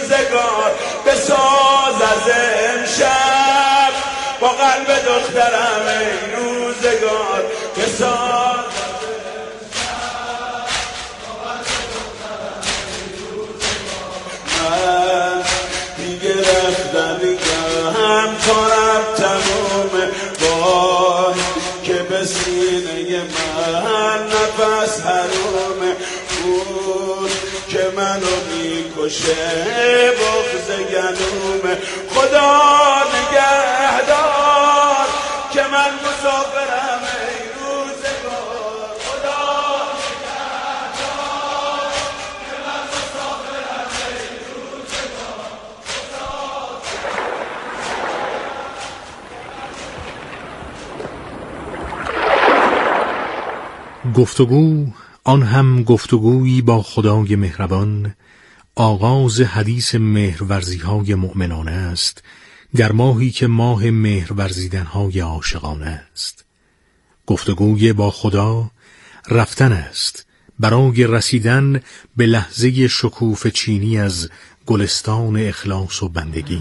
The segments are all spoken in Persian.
روزگار بساز از امشب با قلب دخترم ای روزگار بساز من دیگه رفتم هم کارم تمومه وای که به سینه من نفس حرومه اون که منو میکشه بغض گلومه خدا نگهدار که من مسافرم ای روزگار خدا نگهدار که من مسافرم ای روزگار گفتگو، آن هم گفتگویی با خدای مهربان، آغاز حدیث مهرورزی‌های مؤمنانه است در ماهی که ماه مهرورزیدن‌های عاشقانه است. گفتگوی با خدا رفتن است برای رسیدن به لحظه شکوفه چینی از گلستان اخلاص و بندگی.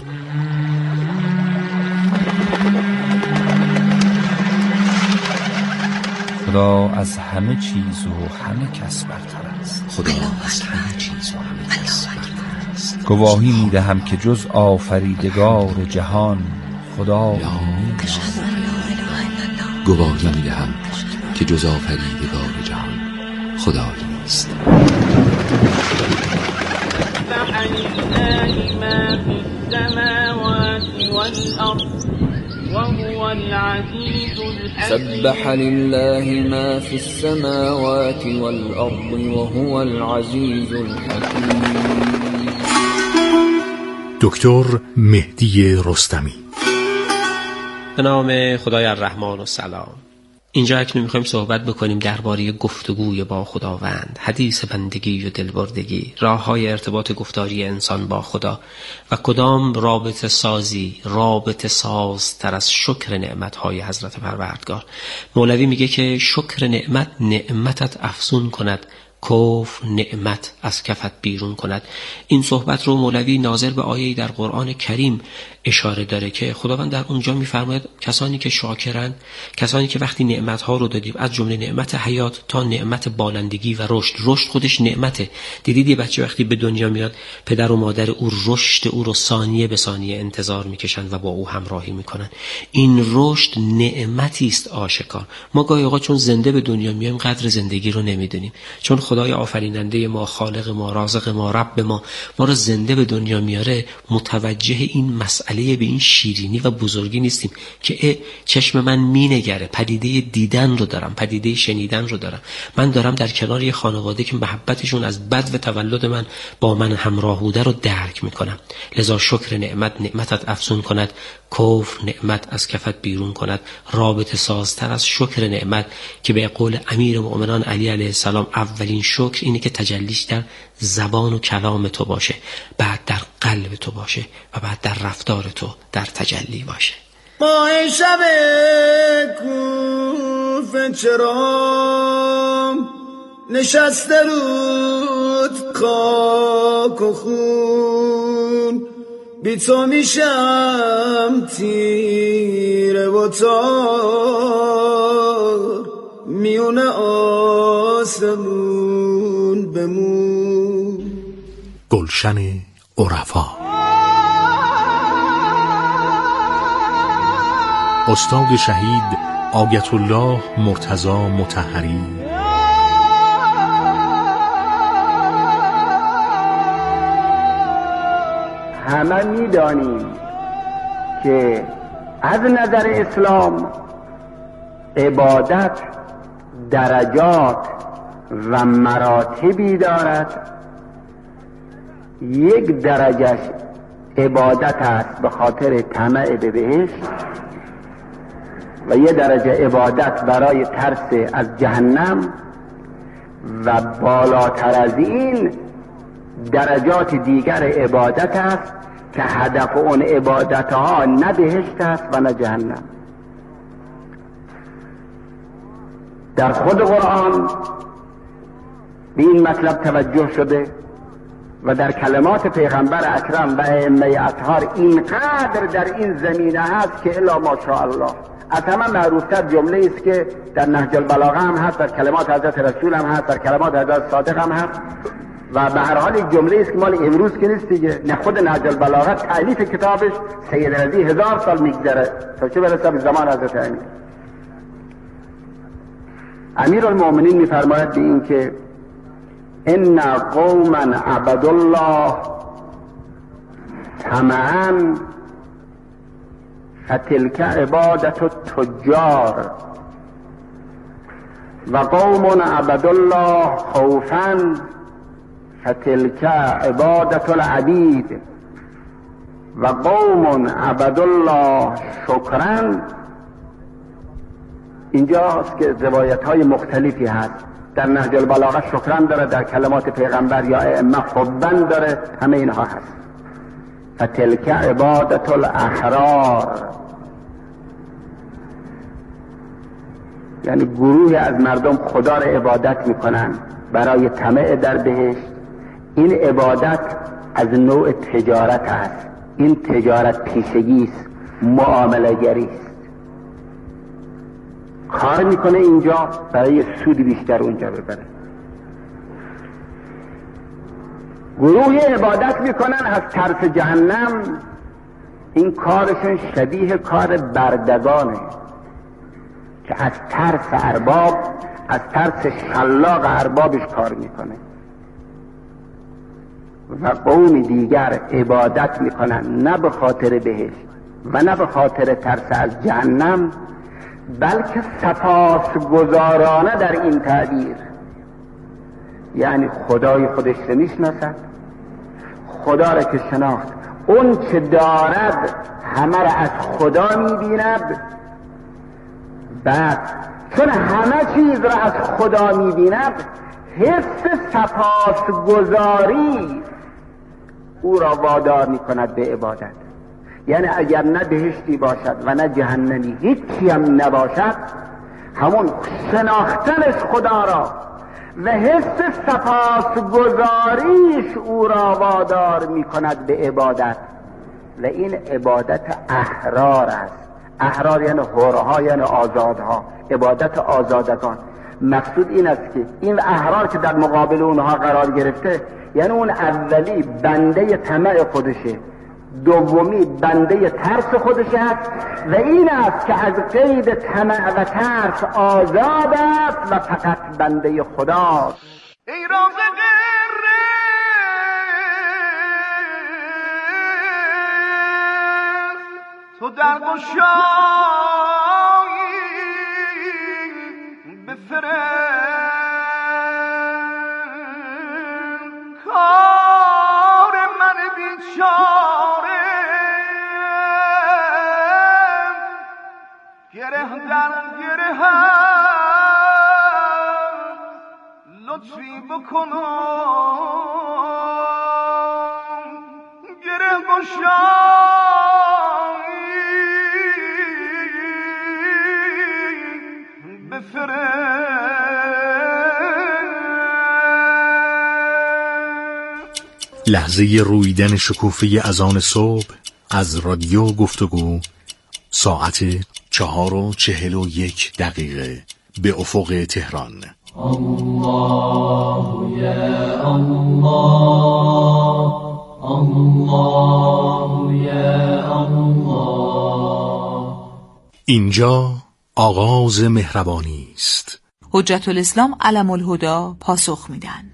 خدا از همه چیز و همه کس برتر است. خدا از همه چیز و همه کس برتر است. گواهی می‌دهم که جز آفریدگار جهان خدا نیست. گواهی می‌دهم که جز آفریدگار جهان خدا نیست. سبح لله ما في السماوات والأرض وهو العزيز الحكيم. دکتر مهدی رستمی. به نام خدای الرحمن و سلام. اینجا اکنون میخوایم صحبت بکنیم درباره گفتگوی با خداوند، حدیث بندگی و دلبردگی، راه‌های ارتباط گفتاری انسان با خدا و کدام رابطه سازتر از شکر نعمت‌های حضرت پروردگار. مولوی میگه که شکر نعمت نعمتت افزون کند، کفر نعمت از کفت بیرون کند. این صحبت رو مولوی ناظر به آیه‌ای در قرآن کریم اشاره داره که خداوند در اونجا می‌فرماید کسانی که شاکرند، کسانی که وقتی نعمت‌ها رو دادیم از جمله نعمت حیات تا نعمت بالندگی و رشد خودش نعمته. دیدید یه بچه وقتی به دنیا میاد پدر و مادر او رشد او رو ثانیه به ثانیه انتظار می‌کشن و با او همراهی می‌کنن. این رشد نعمتی است آشکار. ما گاهی اوقات چون زنده به دنیا میایم قدر زندگی رو نمی‌دونیم، چون خدای آفریننده ما، خالق ما، رازق ما، رب ما رو زنده به دنیا میاره، متوجه این مسئله به این شیرینی و بزرگی نیستیم که چشم من مینگره، پدیده دیدن رو دارم، پدیده شنیدن رو دارم. من دارم در کنار یه خانواده که محبتشون از بد و تولد من با من همراه بوده رو درک میکنم. لذا شکر نعمتت افزون کند، کفر نعمت از کفت بیرون کند. رابطه سازتر از شکر نعمت که به قول امیر مؤمنان علی علیه السلام اولین شکر اینه که تجلیش در زبان و کلام تو باشه، بعد در قلب تو باشه و بعد در رفتار تو در تجلی باشه. ماه شب کوفه چرا نشسته رود خاک و خون، بی تو میشم تیره و تار میونه آسمون بمون. گلشن عرفا. استاد شهید آیت الله مرتضی مطهری. همه میدانیم که از نظر اسلام عبادت درجات و مراتبی دارد. یک درجهش عبادت است به خاطر طمع به بهشت و یک درجه عبادت برای ترس از جهنم و بالاتر از این درجات دیگر عبادت است که هدف اون عبادت ها نه بهشت است و نه جهنم. در خود قرآن به این مطلب توجه شده و در کلمات پیغمبر اکرم و ائمه اطهار اینقدر در این زمینه هست که الا ماشاءالله. از همه معروفتر جمله است که در نهج البلاغه هم هست، در کلمات حضرت رسول هم هست، در کلمات حضرت صادق هم هست و به هر حال یک جمله است که مال امروز که نیست دیگه. نه خود نهج البلاغه تألیف کتابش سید رضی 1000 سال میگذره تا چه برسه به زمان حضرت امیر. امیرالمؤمنین میفرماید به این که ان قوما عبدوا الله طمعا فتلك عبادت التجار و قوم عبدوا الله خوفا فتلك عبادت العبید و قوم عبدوا الله شکرا. اینجاست که روایت های مختلفی هست. در نهج البلاغه شکرا داره، در کلمات پیغمبر یا ائمه حبا داره، همه اینها هست. فتلک عبادت الاحرار، یعنی گروهی از مردم خدا را عبادت میکنن برای طمع در بهشت. این عبادت از نوع تجارت است. این تجارت پیشگی است، معامله گری است. کار میکنه اینجا برای سود بیشتر اونجا ببره. گروهی عبادت میکنن از ترس جهنم. این کارشون شبیه کار بردگانه که از ترس ارباب، از ترس شلاق اربابش کار میکنه. و قوم دیگر عبادت میکنن نه به خاطر بهشت و نه به خاطر ترس از جهنم، بلکه سپاسگزارانه در این تعبیر. یعنی خدای خودش رو میشناسد، خدا را که شناخت اون چه دارد همه را از خدا میبیند. بعد چون همه چیز را از خدا میبیند، حس سپاسگزاری او را وادار میکند به عبادت. یعنی اگر نه بهشتی باشد و نه جهنمی، هیچی هم نباشد، همون شناختنش خدا را و حس سپاسگزاریش او را وادار میکند به عبادت. و این عبادت احرار است. احرار یعنی حرها، یعنی آزادها، عبادت آزادگان. مقصود این است که این احرار که در مقابل اونها قرار گرفته، یعنی اون اولی بنده طمع خودشه، دومی بنده ترس خودش است و این است که از قید طمع و ترس آزاد است و فقط بنده خداست. ای رازق تو در گشایی بفرن کار من بیچاره، گره در گره لطفی بکنم، گره گشایی لحظه رویدن شکوفه اذان صبح از رادیو گفتگو، ساعت 4:41 به افق تهران. الله یا الله، الله یا الله. اینجا آغاز مهربانی است. حجت الاسلام علم الهدی پاسخ میدن.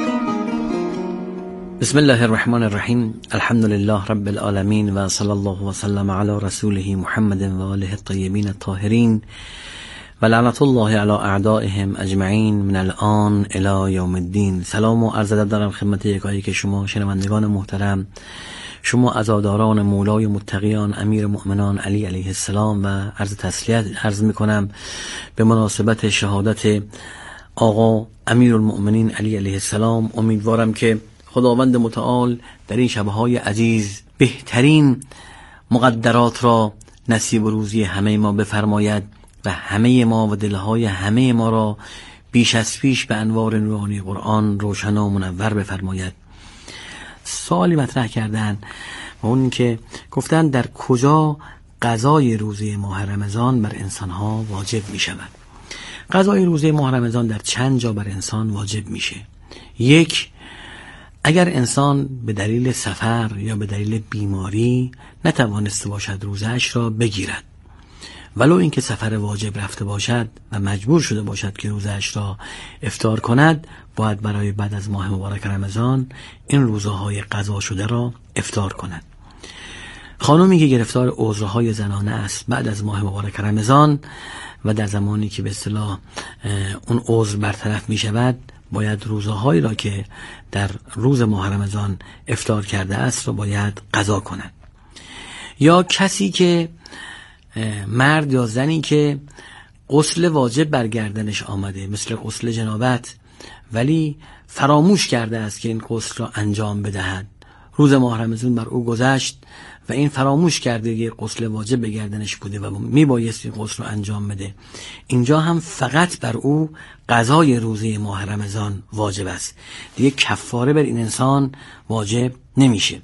بسم الله الرحمن الرحیم. الحمد لله رب العالمین و صلی الله و سلم علی رسوله محمد و آله الطیبین الطاهرین و لعنت الله علی اعدائهم اجمعین من الان الی یوم الدین. سلام و عرض ادب دارم خدمت یکایی که شما شنوندگان محترم، شما عزاداران مولای متقیان امیر مؤمنان علی علیه السلام، و عرض تسلیت عرض میکنم به مناسبت شهادت آقا امیرالمؤمنین علی علیه السلام. امیدوارم که خداوند متعال در این شبهای عزیز بهترین مقدرات را نصیب و روزی همه ما بفرماید و همه ما و دلهای همه ما را بیش از پیش به انوار نورانی قرآن روشن و منور بفرماید. سوالی مطرح کردن و اون که گفتن در کجا قضای روزه ماه رمضان بر انسانها واجب می شود. قضای روزه ماه رمضان در چند جا بر انسان واجب میشه. یک، اگر انسان به دلیل سفر یا به دلیل بیماری نتوانسته باشد روزه‌اش را بگیرد، ولو اینکه سفر واجب رفته باشد و مجبور شده باشد که روزه‌اش را افطار کند، باید برای بعد از ماه مبارک رمضان این روزهای قضا شده را افطار کند. خانومی که گرفتار عذرهای زنانه است بعد از ماه مبارک رمضان و در زمانی که به اصطلاح اون عذر برطرف می شود، باید روزهایی را که در روز ماه رمضان افطار کرده است را باید قضا کند. یا کسی که مرد یا زنی که غسل واجب بر گردنش آمده مثل غسل جنابت، ولی فراموش کرده است که این غسل را انجام بدهد، روز ماه رمضان بر او گذشت و این فراموش کرده که غسل واجب به گردنش بوده و میبایست این غسل رو انجام بده، اینجا هم فقط بر او قضای روزه ماه رمضان واجب است، دیگه کفاره بر این انسان واجب نمیشه.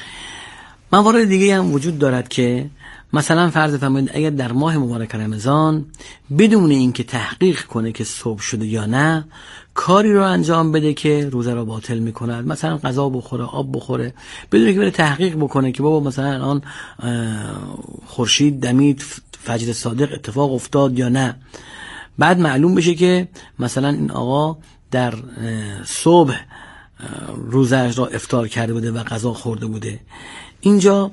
موارد دیگه هم وجود دارد که مثلا فرض فرمایید اگر در ماه مبارک رمضان بدون اینکه تحقیق کنه که صبح شده یا نه کاری رو انجام بده که روزه را باطل میکند، مثلا غذا بخوره، آب بخوره، بدون اینکه بره تحقیق بکنه که بابا مثلا الان خورشید دمید، فجر صادق اتفاق افتاد یا نه، بعد معلوم بشه که مثلا این آقا در صبح روزه‌اش را افطار کرده بوده و غذا خورده بوده، اینجا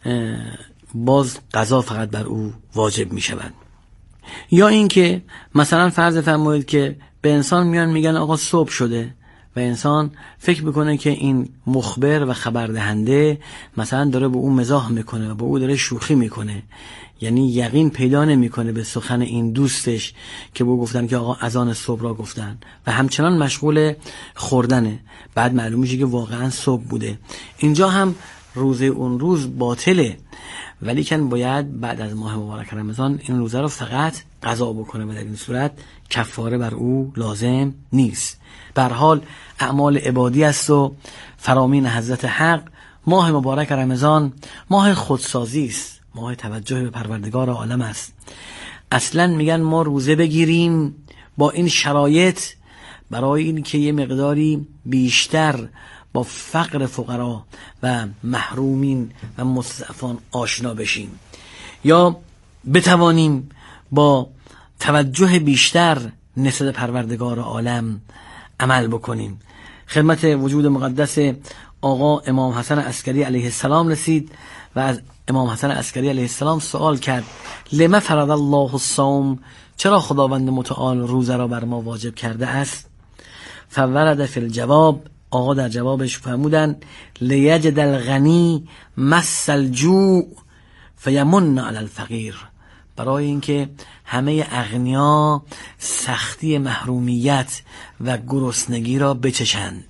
باز قضا فقط بر او واجب می شود. یا اینکه مثلا فرض فرمایید که به انسان میان میگن آقا صبح شده و انسان فکر میکنه که این مخبر و خبردهنده مثلا داره به او مزاح میکنه و به او داره شوخی میکنه، یعنی یقین پیدا نمیکنه به سخن این دوستش که به او گفتن که آقا اذان صبح را گفتن و همچنان مشغول خوردنه، بعد معلوم میشه که واقعا صبح بوده، اینجا هم روزه اون روز باطله، ولی کن باید بعد از ماه مبارک رمضان این روزه رو فقط قضا بکنه و در این صورت کفاره بر او لازم نیست. به هر حال اعمال عبادی است و فرامین حضرت حق. ماه مبارک رمضان ماه خودسازی است، ماه توجه به پروردگار عالم است. اصلا میگن ما روزه بگیریم با این شرایط برای این که یه مقداری بیشتر با فقر فقرا و محرومین و مستضعفان آشنا بشیم، یا بتوانیم با توجه بیشتر نسبت پروردگار عالم عمل بکنیم. خدمت وجود مقدس آقا امام حسن عسکری علیه السلام رسید و از امام حسن عسکری علیه السلام سوال کرد لما فرض الله الصوم، چرا خداوند متعال روزه را بر ما واجب کرده است؟ فورد فی الجواب، آقا در جوابش فرمودن لیجد الغنی مس الجوع فیمن علی الفقیر، برای اینکه همه اغنیا سختی محرومیت و گرسنگی را بچشند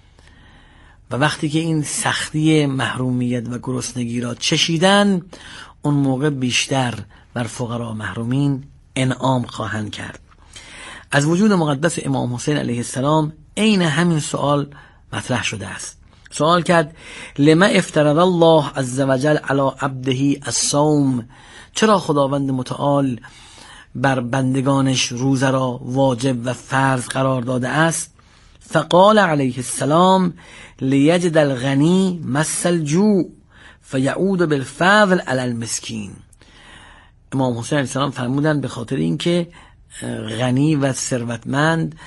و وقتی که این سختی محرومیت و گرسنگی را چشیدن اون موقع بیشتر بر فقرا محرومین انعام خواهند کرد. از وجود مقدس امام حسین علیه السلام عین همین سوال مطرح شده است. سوال کرد لما افترض الله عز وجل علی عبده الصوم، چرا خداوند متعال بر بندگانش روزه را واجب و فرض قرار داده است؟ فقال علیه السلام لیجد الغنی مس الجوع فیعود بالفضل علی المسکین. امام حسین علیه السلام فرمودند به خاطر اینکه غنی و ثروتمند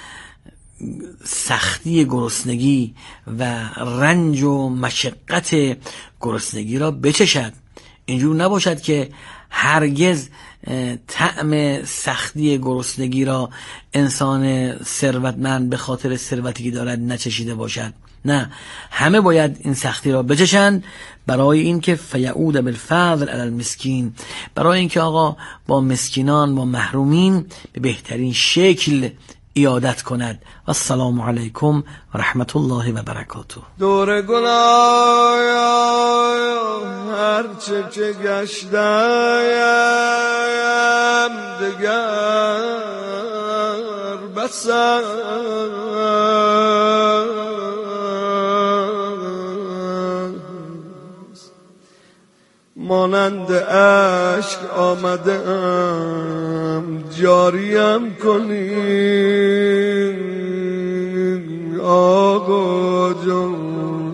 سختی گرسنگی و رنج و مشقت گرسنگی را بچشد، اینجور نباشد که هرگز طعم سختی گرسنگی را انسان ثروتمند به خاطر ثروتی که دارد نچشیده باشد، نه، همه باید این سختی را بچشند برای اینکه فیعود بالفضل علی المسکین، برای اینکه آقا با مسکینان با محرومین به بهترین شکل ایادت کند. و السلام علیکم و رحمت الله و برکاته. دور گلای هرچه که گشتم دگر بسم مانند عشق آمدم جاریم کنی آقا جان.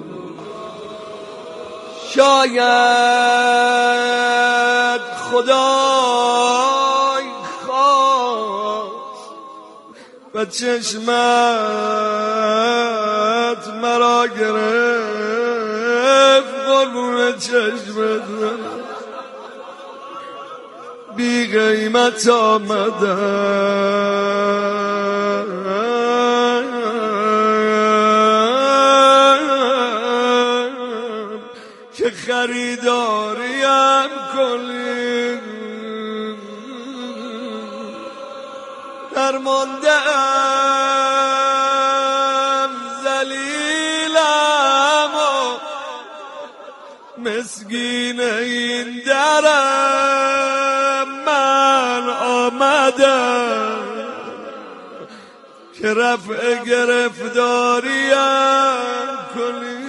شاید خدای خواست و چشمت مرا گرفت قربون چشمت بی قیمت آمدم که خریداریم کنی. درمانده‌ام ذلیلم و مسکین این درم من آمدم که رفع گرفتاریم کنی.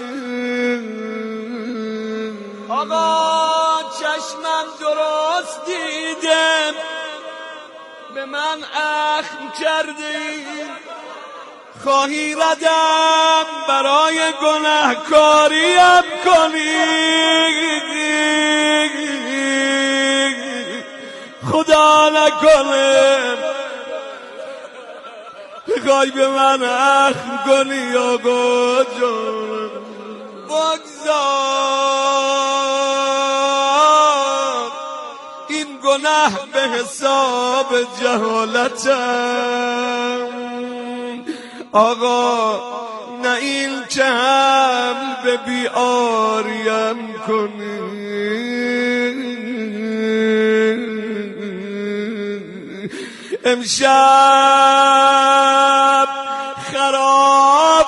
آقا چشمم درست دیدم به من اخم کردی، خواهی ردم برای گناهکاریم کنی. خدا نکنه بخوای به من اخم کنی آقا جان. بگذار این گناه به حساب جهالتم آقا، نه این که هم به بیاریم کنی. امشب خراب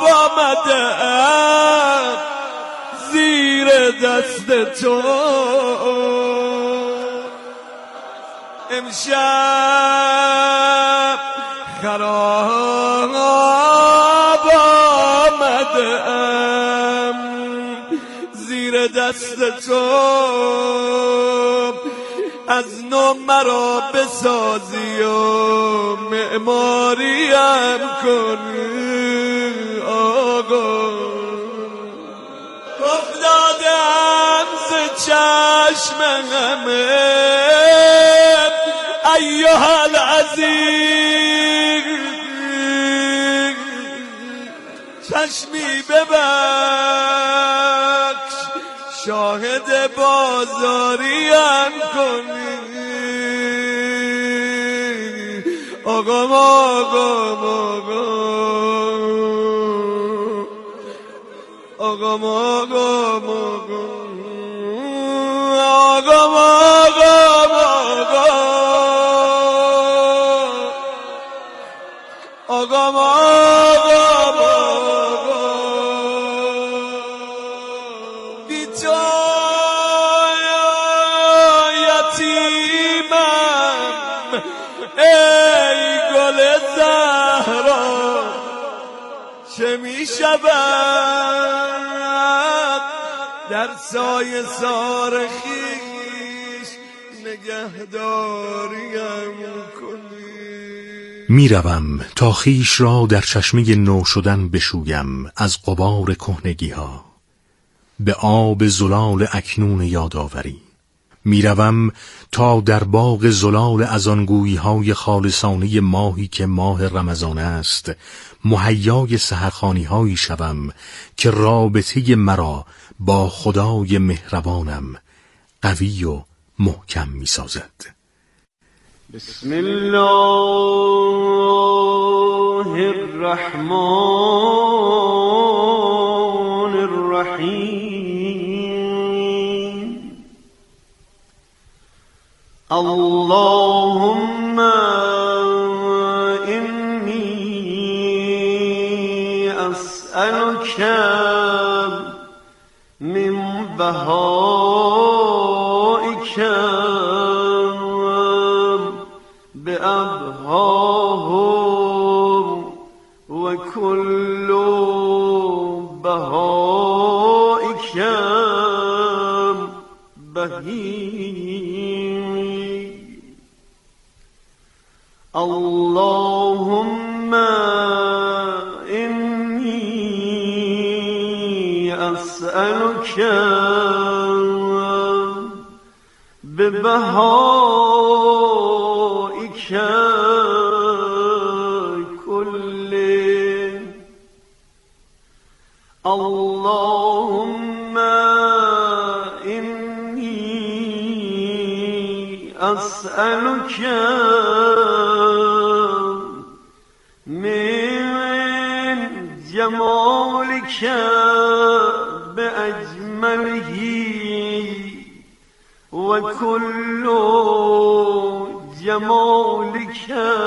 آمدم زیر دست تو، امشب خراب آمدم زیر دست تو، از نو مرا بسازی و معماریم کنی آقا. افتادم ز چشم همه ایها العزیز، چشمی ببخش شاهد بازاریم کنی آقا. آقا آقا بی تو یتیمم ای گل زهرا، چه می شود در سایه سار خویش نگهداریم کنی. میروم تا خویش را در چشمه نو شدن بشویم از غبار کهنگی ها به آب زلال اکنون یادآوری. میروم تا در باغ زلال از آن گویی‌های خالصانه ماهی که ماه رمضان است مهیای سحرخوانی‌هایی شوم که رابطه مرا با خدای مهربانم قوی و محکم می‌سازد. بسم الله الرحمن الرحیم. اللهم اینی اسألک من بهائک بأبهاه و کل بهائک بهی اللهم إني أسألك ببهائك كله اللهم إني أسألك من جمالك بأجمله وكل جمالك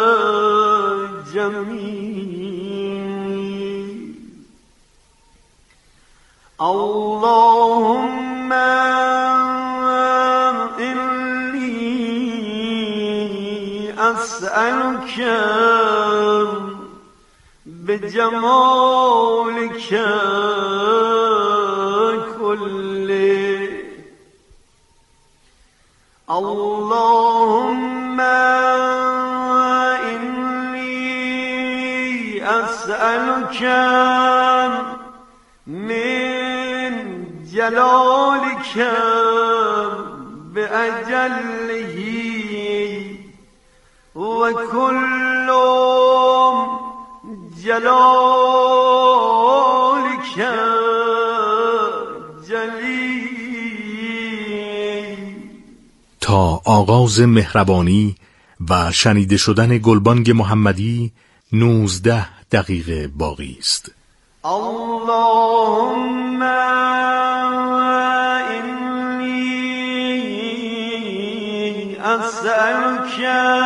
جميل اللهم إني أسألك بجمالك كله اللهم إني أسألك من جلالك بأجله وكل جلالك جلیل. تا آغاز مهربانی و شنیده شدن گلبانگ محمدی 19 دقیقه باقی است. اللهم إني أسألك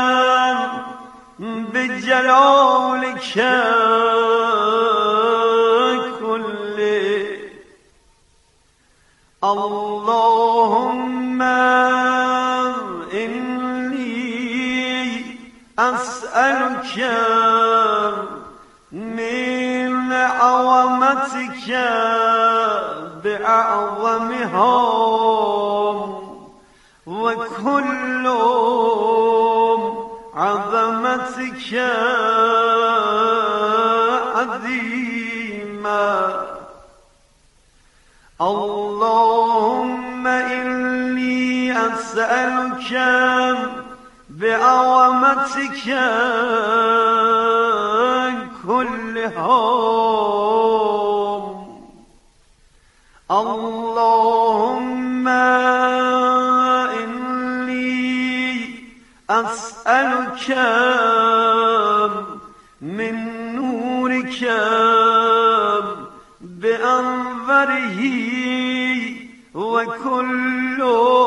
بجلالك كله اللهم إني أسألك من عظمتك بأعظمها وكل عظمتك عظيمة اللهم إني أسألك بعظمتك كلها اللهم إني أسألك من نورك بأنوره وكل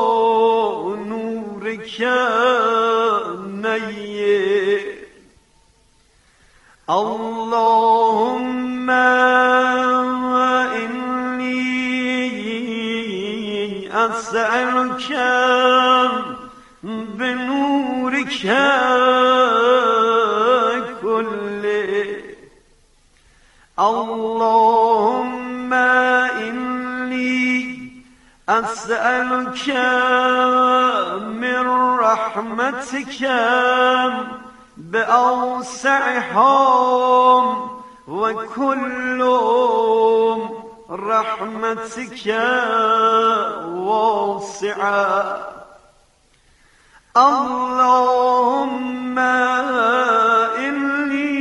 نورك نير اللهم إني أسألك بنورك كله اللهم إني أسألك من رحمتك بأوسعها وكل رحمتك واسعة اللهم إني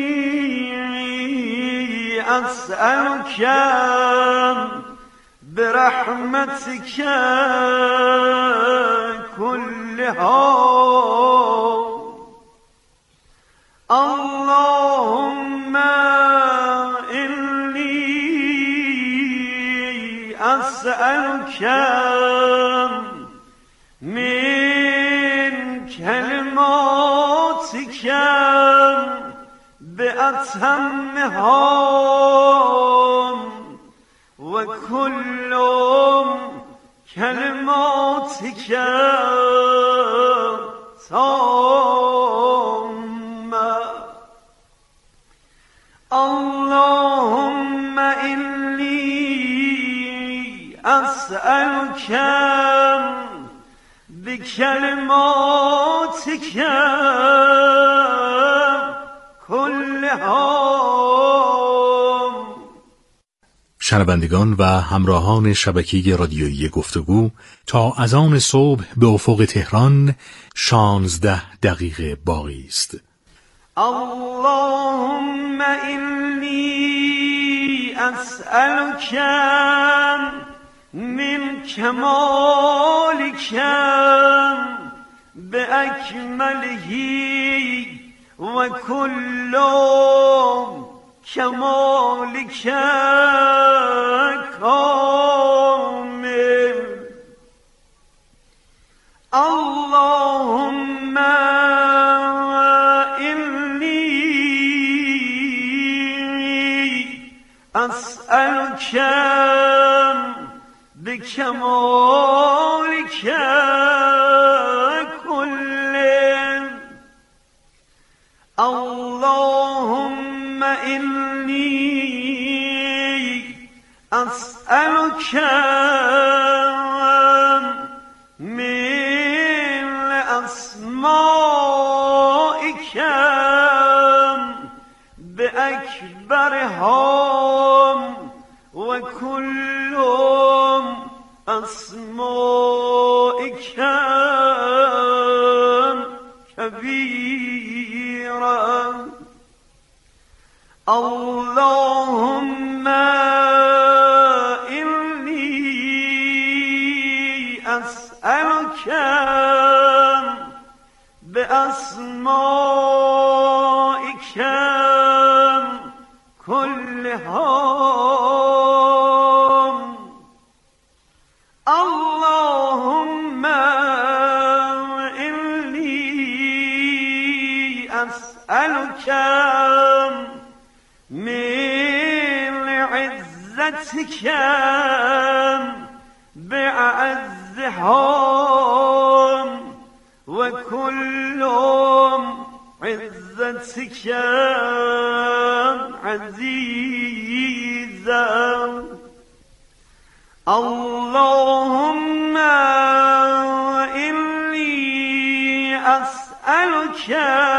أسألك برحمتك كلها اللهم إني أسألك من كلماتك بأتمها وكل كلماتك تامة اللهم إني أسألك بكلماتك كلها. شنوندگان و همراهان شبکه رادیویی گفتگو، تا اذان صبح به افق تهران 16 دقیقه باقی است. اللهم اینی اسألک من کمالک باکمله و کل کمالک کامل. اللهم اسألك بكمالك كله. اللهم إني أسألك من أسمائك بأكبرها وكل أسمائك كبيرا. اللهم إني أسألك بأسمائك كلها. اللهم إني أسألك من عزتك بأعزها وكل عزتك عزيزا. اللهم إني أسألك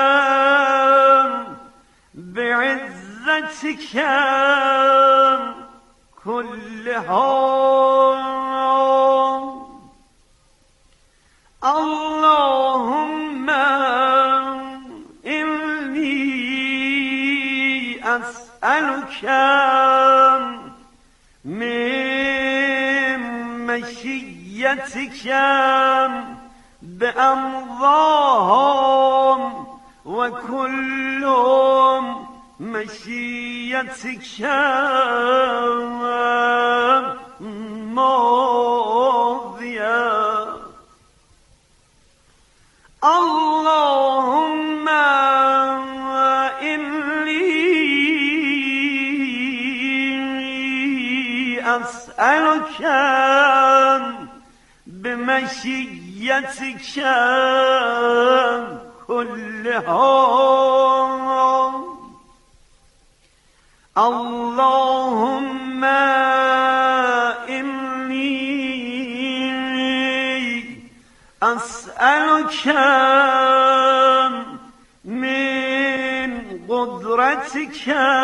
بعزتك كلها. اللهم إني أسألك من مشيتك بأمضاهم وكل مشيتك ماضية. اللهم إني أسألك بمشيتك كلها. اللهم إني أسألك من قدرتك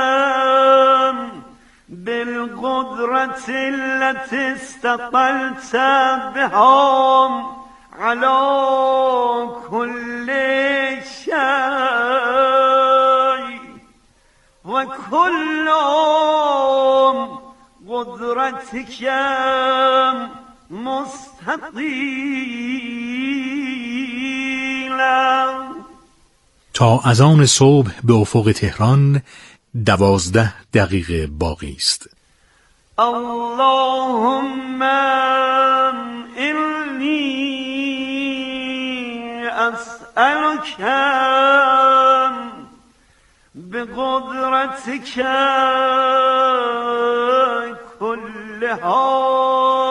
بالقدرة التي استطلت بها على كل شيء وكل قدرتك مستطيلا. تا اذان صبح به افق تهران 12 دقیقه باقی است. اللهم إني أسألك بقدرتك كلها